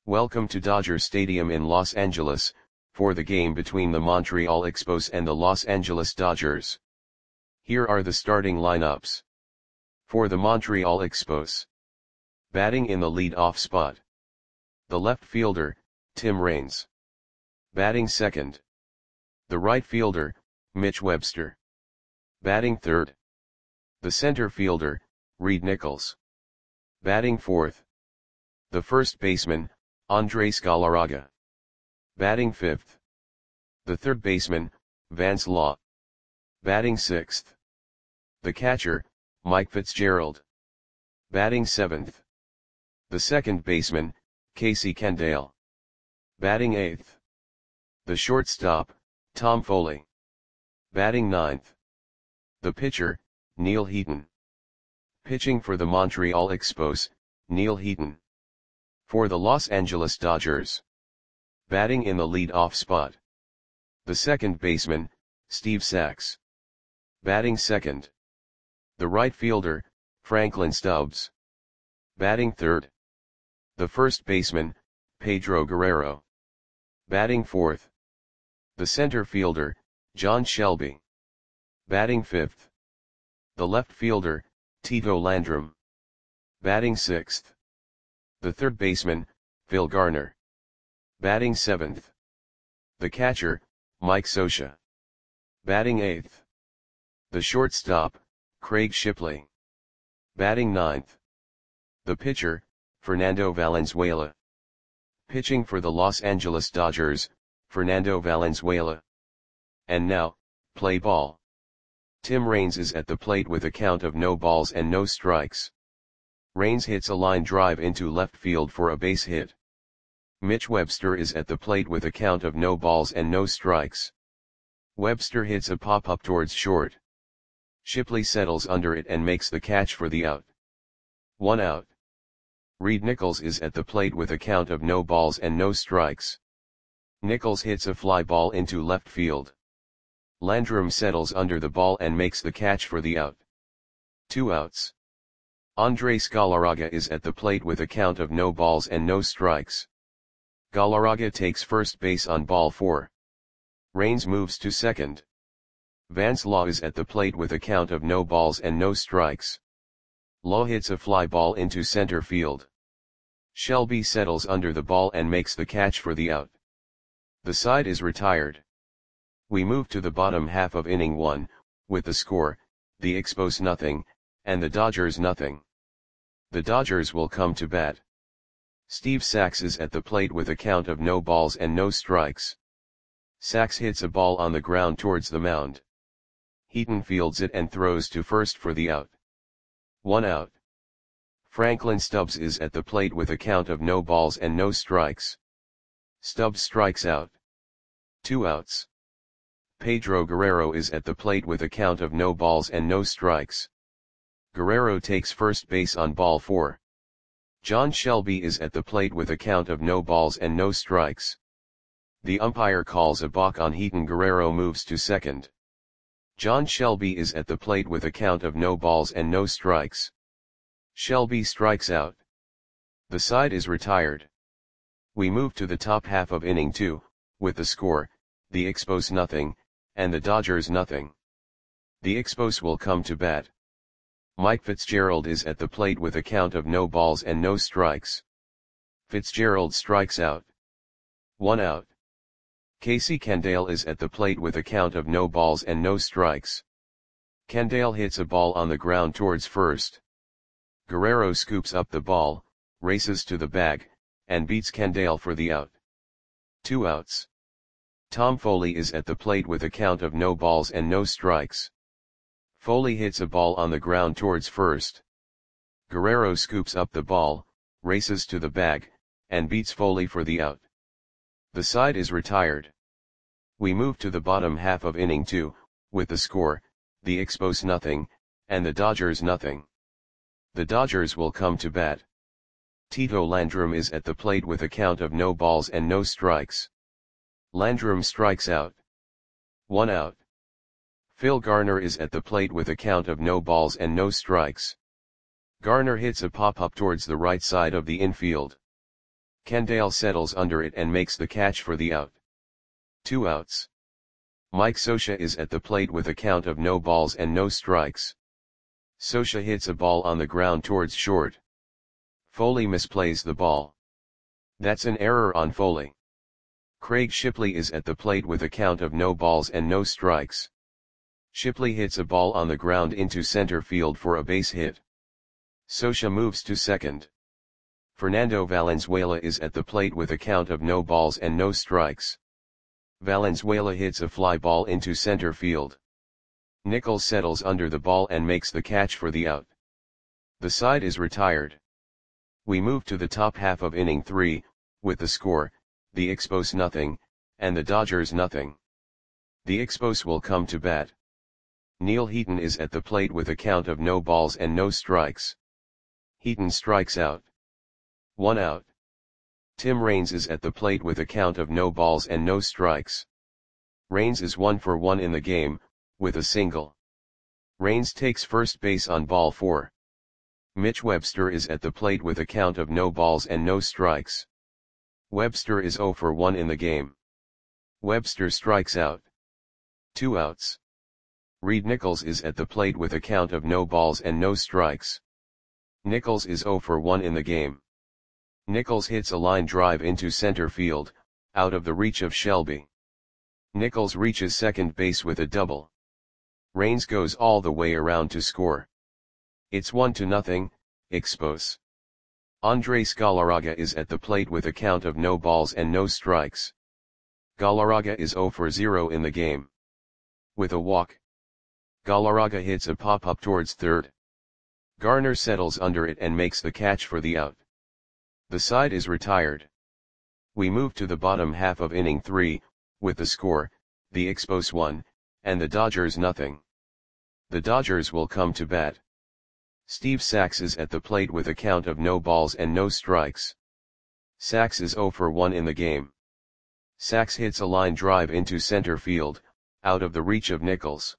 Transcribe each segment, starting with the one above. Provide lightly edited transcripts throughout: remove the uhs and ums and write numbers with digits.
Welcome to Dodger Stadium in Los Angeles, for the game between the Montreal Expos and the Los Angeles Dodgers. Here are the starting lineups. For the Montreal Expos. Batting in the lead-off spot. The left fielder, Tim Raines. Batting second. The right fielder, Mitch Webster. Batting third. The center fielder, Reid Nichols. Batting fourth. The first baseman, Andres Galarraga. Batting fifth. The third baseman, Vance Law. Batting sixth. The catcher, Mike Fitzgerald. Batting seventh. The second baseman, Casey Candaele. Batting eighth. The shortstop, Tom Foley. Batting ninth. The pitcher, Neil Heaton. Pitching for the Montreal Expos, Neil Heaton. For the Los Angeles Dodgers. Batting in the lead-off spot. The second baseman, Steve Sax. Batting second. The right fielder, Franklin Stubbs. Batting third. The first baseman, Pedro Guerrero. Batting fourth. The center fielder, John Shelby. Batting fifth. The left fielder, Tito Landrum. Batting sixth. The third baseman, Phil Garner. Batting seventh. The catcher, Mike Scioscia. Batting eighth. The shortstop, Craig Shipley. Batting ninth. The pitcher, Fernando Valenzuela. Pitching for the Los Angeles Dodgers, Fernando Valenzuela. And now, play ball. Tim Raines is at the plate with a count of no balls and no strikes. Raines hits a line drive into left field for a base hit. Mitch Webster is at the plate with a count of no balls and no strikes. Webster hits a pop-up towards short. Shipley settles under it and makes the catch for the out. 1 out. Reid Nichols is at the plate with a count of no balls and no strikes. Nichols hits a fly ball into left field. Landrum settles under the ball and makes the catch for the out. 2 outs. Andres Galarraga is at the plate with a count of no balls and no strikes. Galarraga takes first base on ball 4. Raines moves to second. Vance Law is at the plate with a count of no balls and no strikes. Law hits a fly ball into center field. Shelby settles under the ball and makes the catch for the out. The side is retired. We move to the bottom half of inning 1, with the score, the Expos nothing, and the Dodgers nothing. The Dodgers will come to bat. Steve Sax is at the plate with a count of no balls and no strikes. Sax hits a ball on the ground towards the mound. Heaton fields it and throws to first for the out. 1 out. Franklin Stubbs is at the plate with a count of no balls and no strikes. Stubbs strikes out. 2 outs. Pedro Guerrero is at the plate with a count of no balls and no strikes. Guerrero takes first base on ball 4. John Shelby is at the plate with a count of no balls and no strikes. The umpire calls a balk on Heaton. Guerrero moves to second. John Shelby is at the plate with a count of no balls and no strikes. Shelby strikes out. The side is retired. We move to the top half of inning 2, with the score, the Expos nothing, and the Dodgers nothing. The Expos will come to bat. Mike Fitzgerald is at the plate with a count of no balls and no strikes. Fitzgerald strikes out. 1 out. Casey Candaele is at the plate with a count of no balls and no strikes. Candaele hits a ball on the ground towards first. Guerrero scoops up the ball, races to the bag, and beats Candaele for the out. 2 outs. Tom Foley is at the plate with a count of no balls and no strikes. Foley hits a ball on the ground towards first. Guerrero scoops up the ball, races to the bag, and beats Foley for the out. The side is retired. We move to the bottom half of inning 2, with the score, the Expos nothing, and the Dodgers nothing. The Dodgers will come to bat. Tito Landrum is at the plate with a count of no balls and no strikes. Landrum strikes out. 1 out. Phil Garner is at the plate with a count of no balls and no strikes. Garner hits a pop-up towards the right side of the infield. Kendall settles under it and makes the catch for the out. 2 outs. Mike Scioscia is at the plate with a count of no balls and no strikes. Scioscia hits a ball on the ground towards short. Foley misplays the ball. That's an error on Foley. Craig Shipley is at the plate with a count of no balls and no strikes. Shipley hits a ball on the ground into center field for a base hit. Scioscia moves to second. Fernando Valenzuela is at the plate with a count of no balls and no strikes. Valenzuela hits a fly ball into center field. Nichols settles under the ball and makes the catch for the out. The side is retired. We move to the top half of inning 3, with the score, the Expos nothing, and the Dodgers nothing. The Expos will come to bat. Neil Heaton is at the plate with a count of no balls and no strikes. Heaton strikes out. 1 out. Tim Raines is at the plate with a count of no balls and no strikes. Raines is 1 for 1 in the game, with a single. Raines takes first base on ball 4. Mitch Webster is at the plate with a count of no balls and no strikes. Webster is 0 for 1 in the game. Webster strikes out. 2 outs. Reed Nichols is at the plate with a count of no balls and no strikes. Nichols is 0 for 1 in the game. Nichols hits a line drive into center field, out of the reach of Shelby. Nichols reaches second base with a double. Raines goes all the way around to score. It's 1-0, Expos. Andres Galarraga is at the plate with a count of no balls and no strikes. Galarraga is 0 for 0 in the game. With a walk, Galarraga hits a pop-up towards third. Garner settles under it and makes the catch for the out. The side is retired. We move to the bottom half of inning 3, with the score, the Expos 1, and the Dodgers nothing. The Dodgers will come to bat. Steve Sax is at the plate with a count of no balls and no strikes. Sax is 0 for 1 in the game. Sax hits a line drive into center field, out of the reach of Nichols.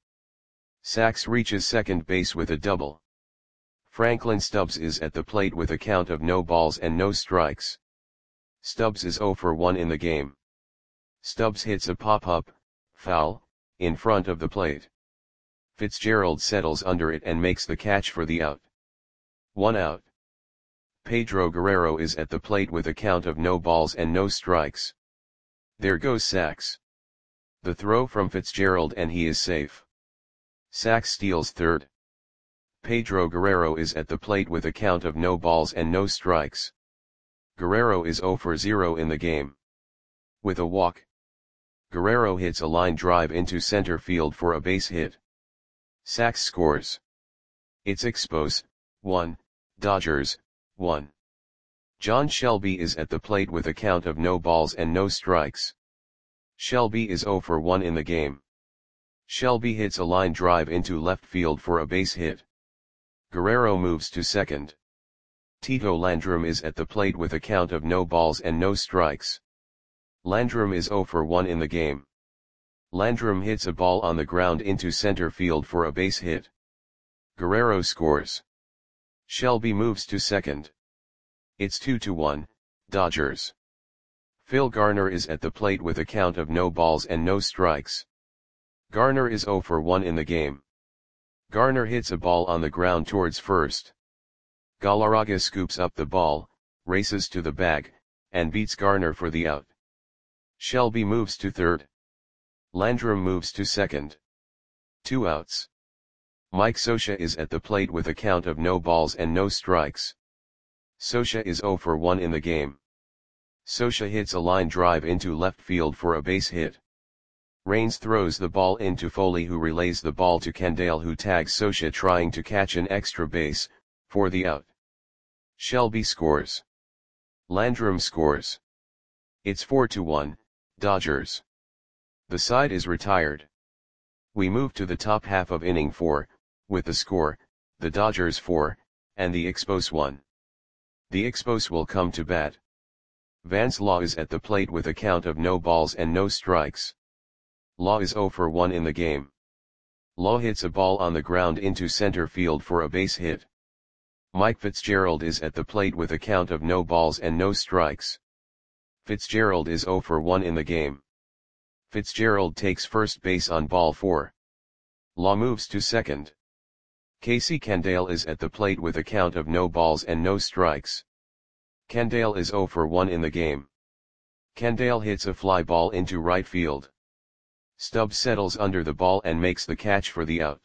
Sax reaches second base with a double. Franklin Stubbs is at the plate with a count of no balls and no strikes. Stubbs is 0 for 1 in the game. Stubbs hits a pop-up, foul, in front of the plate. Fitzgerald settles under it and makes the catch for the out. 1 out. Pedro Guerrero is at the plate with a count of no balls and no strikes. There goes Sax. The throw from Fitzgerald and he is safe. Sax steals third. Pedro Guerrero is at the plate with a count of no balls and no strikes. Guerrero is 0 for 0 in the game. With a walk, Guerrero hits a line drive into center field for a base hit. Sax scores. It's Expos, 1, Dodgers, 1. John Shelby is at the plate with a count of no balls and no strikes. Shelby is 0 for 1 in the game. Shelby hits a line drive into left field for a base hit. Guerrero moves to second. Tito Landrum is at the plate with a count of no balls and no strikes. Landrum is 0 for 1 in the game. Landrum hits a ball on the ground into center field for a base hit. Guerrero scores. Shelby moves to second. It's 2-1, Dodgers. Phil Garner is at the plate with a count of no balls and no strikes. Garner is 0 for 1 in the game. Garner hits a ball on the ground towards first. Galarraga scoops up the ball, races to the bag, and beats Garner for the out. Shelby moves to third. Landrum moves to second. 2 outs. Mike Scioscia is at the plate with a count of no balls and no strikes. Scioscia is 0 for 1 in the game. Scioscia hits a line drive into left field for a base hit. Raines throws the ball into Foley, who relays the ball to Kendall, who tags Scioscia trying to catch an extra base, for the out. Shelby scores. Landrum scores. It's 4-1, Dodgers. The side is retired. We move to the top half of inning 4, with the score, the Dodgers 4, and the Expos 1. The Expos will come to bat. Vance Law is at the plate with a count of no balls and no strikes. Law is 0 for 1 in the game. Law hits a ball on the ground into center field for a base hit. Mike Fitzgerald is at the plate with a count of no balls and no strikes. Fitzgerald is 0 for 1 in the game. Fitzgerald takes first base on ball 4. Law moves to second. Casey Candale is at the plate with a count of no balls and no strikes. Candale is 0 for 1 in the game. Candale hits a fly ball into right field. Stubbs settles under the ball and makes the catch for the out.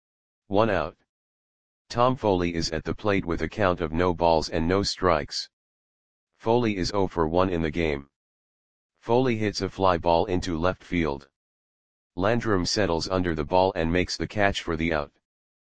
1 out. Tom Foley is at the plate with a count of no balls and no strikes. Foley is 0 for 1 in the game. Foley hits a fly ball into left field. Landrum settles under the ball and makes the catch for the out.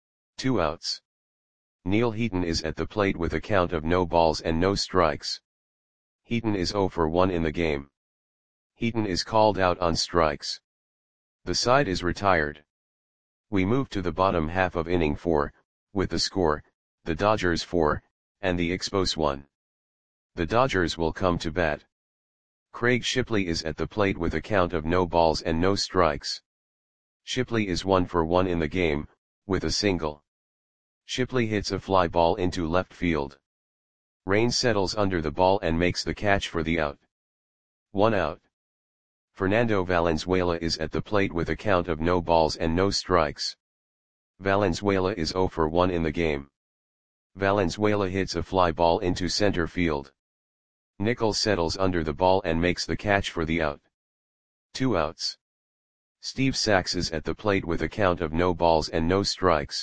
2 outs. Neil Heaton is at the plate with a count of no balls and no strikes. Heaton is 0 for 1 in the game. Heaton is called out on strikes. The side is retired. We move to the bottom half of inning 4, with the score, the Dodgers 4, and the Expos 1. The Dodgers will come to bat. Craig Shipley is at the plate with a count of no balls and no strikes. Shipley is 1 for 1 in the game, with a single. Shipley hits a fly ball into left field. Raines settles under the ball and makes the catch for the out. 1 out. Fernando Valenzuela is at the plate with a count of no balls and no strikes. Valenzuela is 0 for 1 in the game. Valenzuela hits a fly ball into center field. Nichols settles under the ball and makes the catch for the out. 2 outs. Steve Sax is at the plate with a count of no balls and no strikes.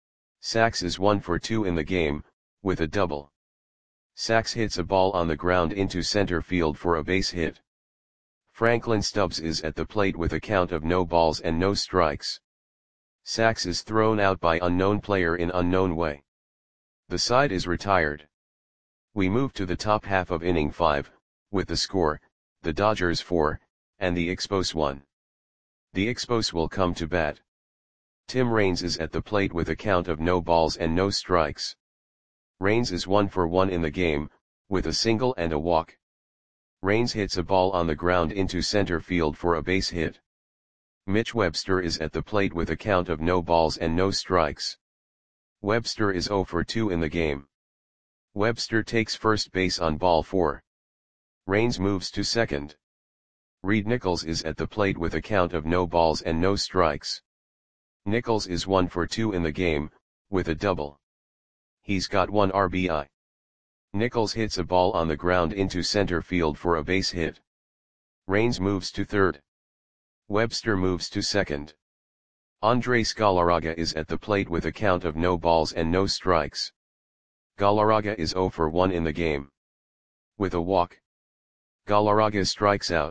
Sax is 1 for 2 in the game, with a double. Sax hits a ball on the ground into center field for a base hit. Franklin Stubbs is at the plate with a count of no balls and no strikes. Sax is thrown out by unknown player in unknown way. The side is retired. We move to the top half of inning 5, with the score, the Dodgers 4, and the Expos 1. The Expos will come to bat. Tim Raines is at the plate with a count of no balls and no strikes. Raines is 1 for 1 in the game, with a single and a walk. Raines hits a ball on the ground into center field for a base hit. Mitch Webster is at the plate with a count of no balls and no strikes. Webster is 0 for 2 in the game. Webster takes first base on ball 4. Raines moves to second. Reed Nichols is at the plate with a count of no balls and no strikes. Nichols is 1 for 2 in the game, with a double. He's got 1 RBI. Nichols hits a ball on the ground into center field for a base hit. Raines moves to third. Webster moves to second. Andres Galarraga is at the plate with a count of no balls and no strikes. Galarraga is 0 for 1 in the game. With a walk. Galarraga strikes out.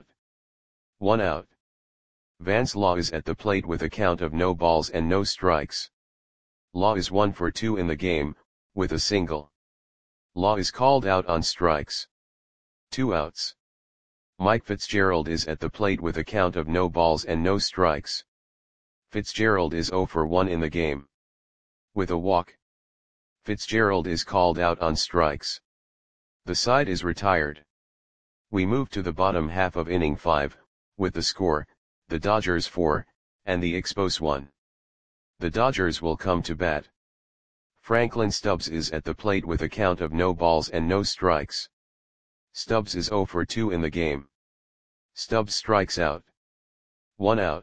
1 out. Vance Law is at the plate with a count of no balls and no strikes. Law is 1 for 2 in the game, with a single. Law is called out on strikes. 2 outs. Mike Fitzgerald is at the plate with a count of no balls and no strikes. Fitzgerald is 0 for 1 in the game. With a walk. Fitzgerald is called out on strikes. The side is retired. We move to the bottom half of inning 5, with the score, the Dodgers 4, and the Expos 1. The Dodgers will come to bat. Franklin Stubbs is at the plate with a count of no balls and no strikes. Stubbs is 0 for 2 in the game. Stubbs strikes out. 1 out.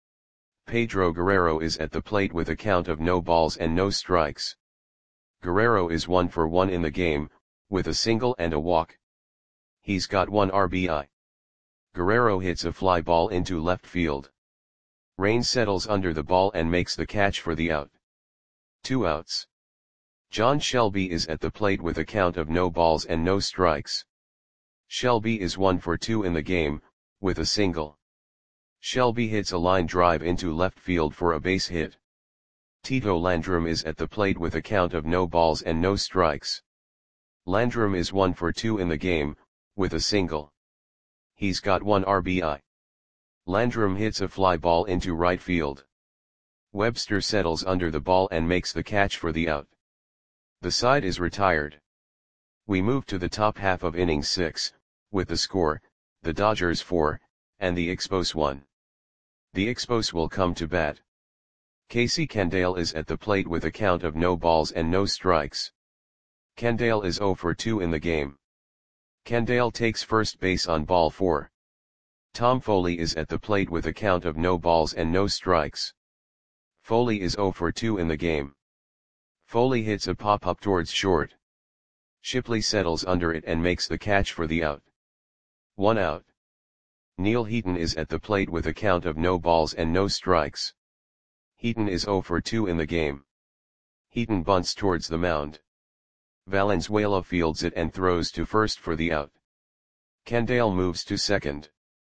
Pedro Guerrero is at the plate with a count of no balls and no strikes. Guerrero is 1 for 1 in the game, with a single and a walk. He's got 1 RBI. Guerrero hits a fly ball into left field. Raines settles under the ball and makes the catch for the out. 2 outs. John Shelby is at the plate with a count of no balls and no strikes. Shelby is 1 for 2 in the game, with a single. Shelby hits a line drive into left field for a base hit. Tito Landrum is at the plate with a count of no balls and no strikes. Landrum is 1 for 2 in the game, with a single. He's got 1 RBI. Landrum hits a fly ball into right field. Webster settles under the ball and makes the catch for the out. The side is retired. We move to the top half of inning 6, with the score, the Dodgers 4, and the Expos 1. The Expos will come to bat. Casey Candale is at the plate with a count of no balls and no strikes. Candale is 0 for 2 in the game. Candale takes first base on ball 4. Tom Foley is at the plate with a count of no balls and no strikes. Foley is 0 for 2 in the game. Foley hits a pop-up towards short. Shipley settles under it and makes the catch for the out. 1 out. Neil Heaton is at the plate with a count of no balls and no strikes. Heaton is 0 for 2 in the game. Heaton bunts towards the mound. Valenzuela fields it and throws to first for the out. Candale moves to second.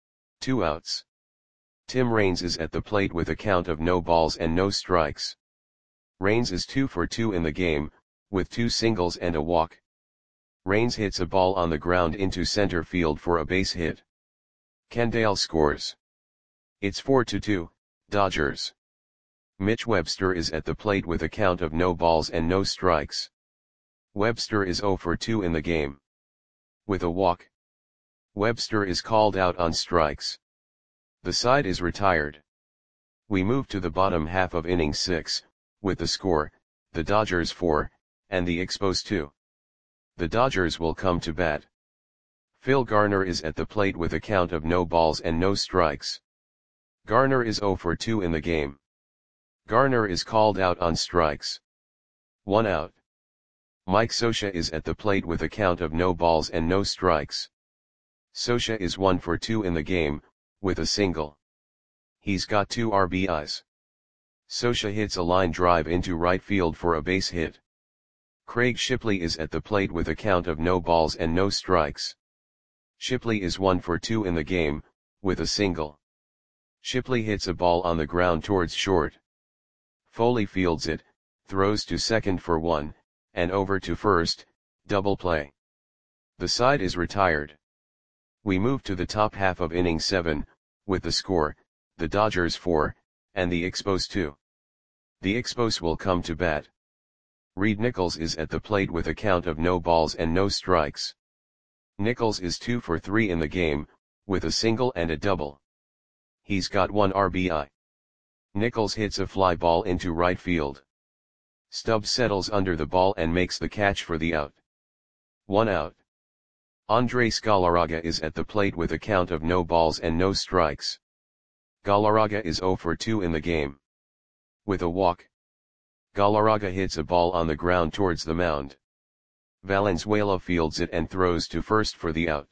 2 outs. Tim Raines is at the plate with a count of no balls and no strikes. Raines is 2 for 2 in the game, with 2 singles and a walk. Raines hits a ball on the ground into center field for a base hit. Candale scores. It's 4-2, Dodgers. Mitch Webster is at the plate with a count of no balls and no strikes. Webster is 0 for 2 in the game. With a walk. Webster is called out on strikes. The side is retired. We move to the bottom half of inning 6, with the score, the Dodgers 4, and the Expos 2. The Dodgers will come to bat. Phil Garner is at the plate with a count of no balls and no strikes. Garner is 0 for 2 in the game. Garner is called out on strikes. 1 out. Mike Scioscia is at the plate with a count of no balls and no strikes. Scioscia is 1 for 2 in the game, with a single. He's got 2 RBIs. Scioscia hits a line drive into right field for a base hit. Craig Shipley is at the plate with a count of no balls and no strikes. Shipley is 1 for 2 in the game, with a single. Shipley hits a ball on the ground towards short. Foley fields it, throws to second for 1, and over to first, double play. The side is retired. We move to the top half of inning 7, with the score, the Dodgers 4, and the Expos 2. The Expos will come to bat. Reed Nichols is at the plate with a count of no balls and no strikes. Nichols is 2 for 3 in the game, with a single and a double. He's got 1 RBI. Nichols hits a fly ball into right field. Stubbs settles under the ball and makes the catch for the out. 1 out. Andres Galarraga is at the plate with a count of no balls and no strikes. Galarraga is 0 for 2 in the game. With a walk. Galarraga hits a ball on the ground towards the mound. Valenzuela fields it and throws to first for the out.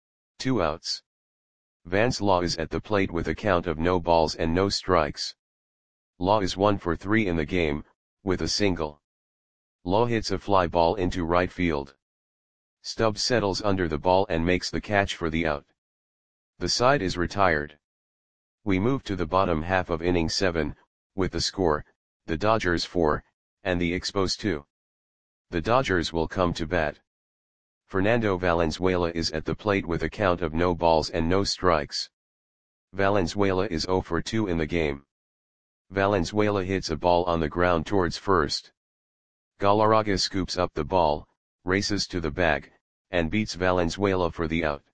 2 outs. Vance Law is at the plate with a count of no balls and no strikes. Law is 1 for 3 in the game, with a single. Law hits a fly ball into right field. Stubbs settles under the ball and makes the catch for the out. The side is retired. We move to the bottom half of inning 7, with the score, the Dodgers 4, and the Expos 2. The Dodgers will come to bat. Fernando Valenzuela is at the plate with a count of no balls and no strikes. Valenzuela is 0 for 2 in the game. Valenzuela hits a ball on the ground towards first. Galarraga scoops up the ball, races to the bag, and beats Valenzuela for the out.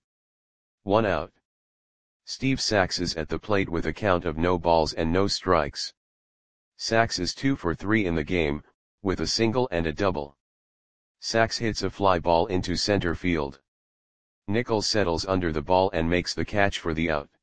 1 out. Steve Sax is at the plate with a count of no balls and no strikes. Sax is 2 for 3 in the game, with a single and a double. Sax hits a fly ball into center field. Nichols settles under the ball and makes the catch for the out.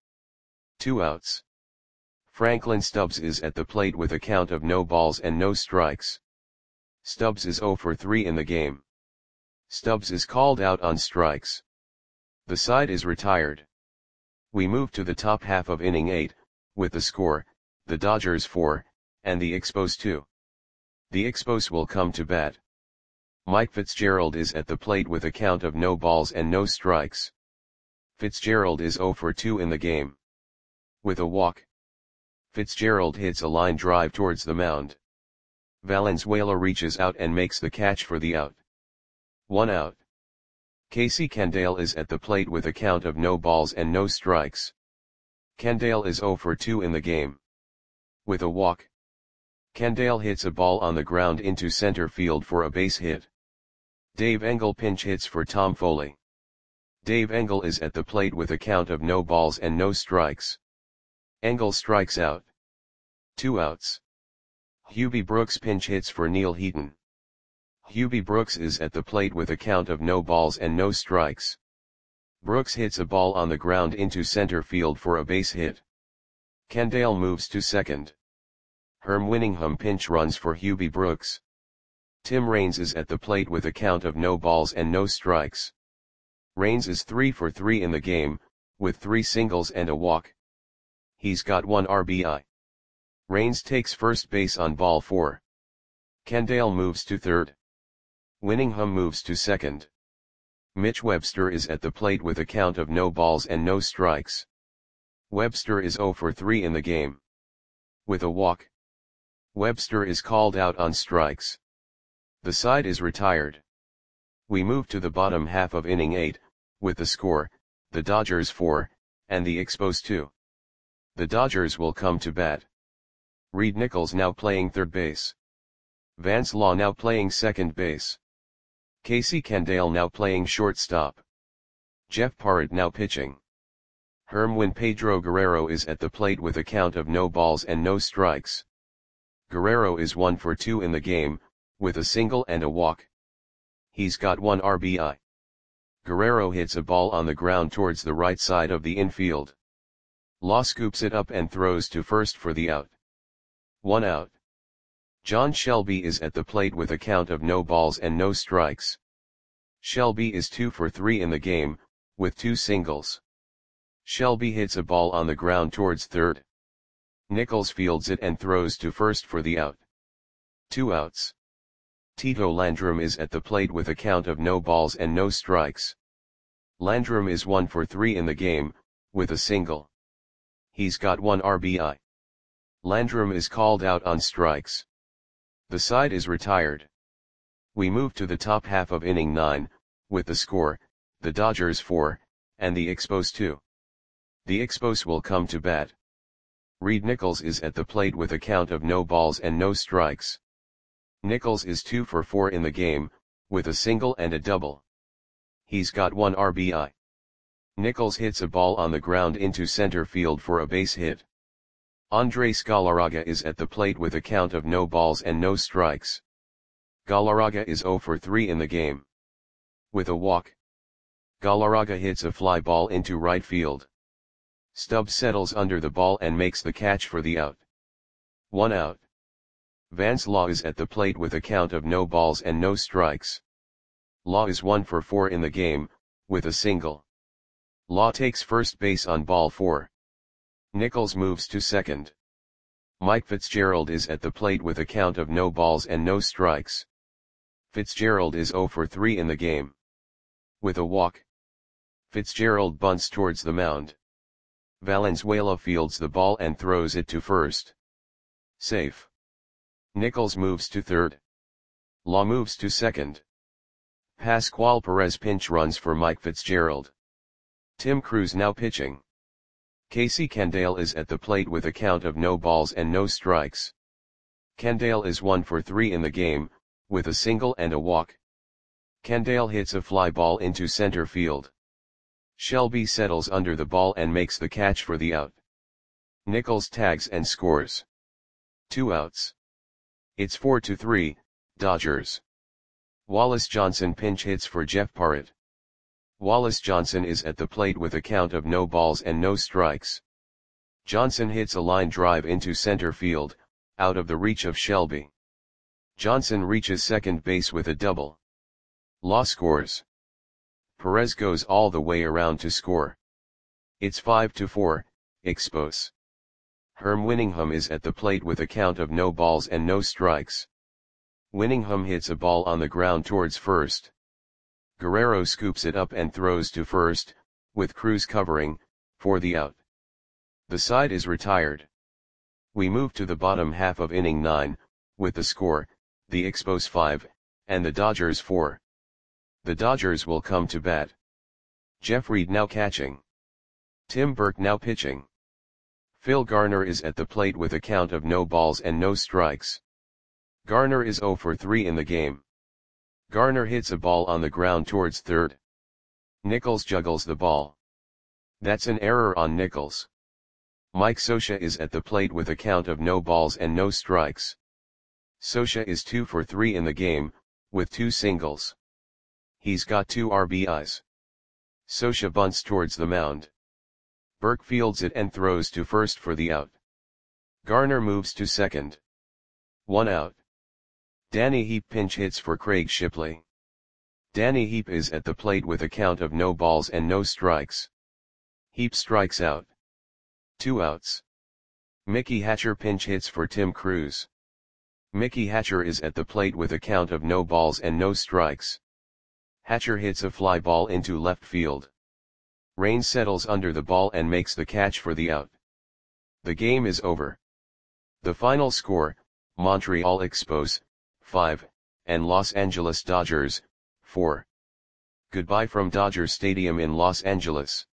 2 outs. Franklin Stubbs is at the plate with a count of no balls and no strikes. Stubbs is 0 for 3 in the game. Stubbs is called out on strikes. The side is retired. We move to the top half of inning 8, with the score, the Dodgers 4, and the Expos 2. The Expos will come to bat. Mike Fitzgerald is at the plate with a count of no balls and no strikes. Fitzgerald is 0 for 2 in the game. With a walk. Fitzgerald hits a line drive towards the mound. Valenzuela reaches out and makes the catch for the out. 1 out. Casey Candale is at the plate with a count of no balls and no strikes. Candale is 0 for 2 in the game. With a walk. Candale hits a ball on the ground into center field for a base hit. Dave Engel pinch hits for Tom Foley. Dave Engel is at the plate with a count of no balls and no strikes. Engel strikes out. 2 outs. Hubie Brooks pinch hits for Neil Heaton. Hubie Brooks is at the plate with a count of no balls and no strikes. Brooks hits a ball on the ground into center field for a base hit. Kendall moves to second. Herm Winningham pinch runs for Hubie Brooks. Tim Raines is at the plate with a count of no balls and no strikes. Raines is 3 for 3 in the game, with 3 singles and a walk. He's got 1 RBI. Raines takes first base on ball 4. Kendall moves to third. Winningham moves to second. Mitch Webster is at the plate with a count of no balls and no strikes. Webster is 0 for 3 in the game. With a walk. Webster is called out on strikes. The side is retired. We move to the bottom half of inning 8, with the score, the Dodgers 4, and the Expos 2. The Dodgers will come to bat. Reed Nichols now playing third base. Vance Law now playing second base. Casey Kendall now playing shortstop. Jeff Parrott now pitching. Herm Pedro Guerrero is at the plate with a count of no balls and no strikes. Guerrero is 1 for 2 in the game, with a single and a walk. He's got 1 RBI. Guerrero hits a ball on the ground towards the right side of the infield. Law scoops it up and throws to first for the out. 1 out. John Shelby is at the plate with a count of no balls and no strikes. Shelby is 2 for 3 in the game, with 2 singles. Shelby hits a ball on the ground towards third. Nichols fields it and throws to first for the out. 2 outs. Tito Landrum is at the plate with a count of no balls and no strikes. Landrum is 1 for 3 in the game, with a single. He's got 1 RBI. Landrum is called out on strikes. The side is retired. We move to the top half of inning 9, with the score, the Dodgers 4, and the Expos 2. The Expos will come to bat. Reed Nichols is at the plate with a count of no balls and no strikes. Nichols is 2 for 4 in the game, with a single and a double. He's got 1 RBI. Nichols hits a ball on the ground into center field for a base hit. Andres Galarraga is at the plate with a count of no balls and no strikes. Galarraga is 0 for 3 in the game. With a walk. Galarraga hits a fly ball into right field. Stubbs settles under the ball and makes the catch for the out. 1 out. Vance Law is at the plate with a count of no balls and no strikes. Law is 1 for 4 in the game, with a single. Law takes first base on ball 4. Nichols moves to second. Mike Fitzgerald is at the plate with a count of no balls and no strikes. Fitzgerald is 0 for 3 in the game. With a walk. Fitzgerald bunts towards the mound. Valenzuela fields the ball and throws it to first. Safe. Nichols moves to third. Law moves to second. Pascual Perez pinch runs for Mike Fitzgerald. Tim Cruz now pitching. Casey Kendall is at the plate with a count of no balls and no strikes. Kendall is 1 for 3 in the game, with a single and a walk. Kendall hits a fly ball into center field. Shelby settles under the ball and makes the catch for the out. Nichols tags and scores. 2 outs. It's 4-3, Dodgers. Wallace Johnson pinch hits for Jeff Parrott. Wallace Johnson is at the plate with a count of no balls and no strikes. Johnson hits a line drive into center field, out of the reach of Shelby. Johnson reaches second base with a double. Law scores. Perez goes all the way around to score. It's 5-4, Expos. Herm Winningham is at the plate with a count of no balls and no strikes. Winningham hits a ball on the ground towards first. Guerrero scoops it up and throws to first, with Cruz covering, for the out. The side is retired. We move to the bottom half of inning 9, with the score, the Expos 5, and the Dodgers 4. The Dodgers will come to bat. Jeff Reed now catching. Tim Burke now pitching. Phil Garner is at the plate with a count of no balls and no strikes. Garner is 0 for 3 in the game. Garner hits a ball on the ground towards third. Nichols juggles the ball. That's an error on Nichols. Mike Scioscia is at the plate with a count of no balls and no strikes. Scioscia is 2 for 3 in the game, with 2 singles. He's got 2 RBIs. Scioscia bunts towards the mound. Burke fields it and throws to first for the out. Garner moves to second. 1 out. Danny Heap pinch hits for Craig Shipley. Danny Heap is at the plate with a count of no balls and no strikes. Heap strikes out. 2 outs. Mickey Hatcher pinch hits for Tim Crews. Mickey Hatcher is at the plate with a count of no balls and no strikes. Hatcher hits a fly ball into left field. Rain settles under the ball and makes the catch for the out. The game is over. The final score, Montreal Expos, 5, and Los Angeles Dodgers, 4. Goodbye from Dodger Stadium in Los Angeles.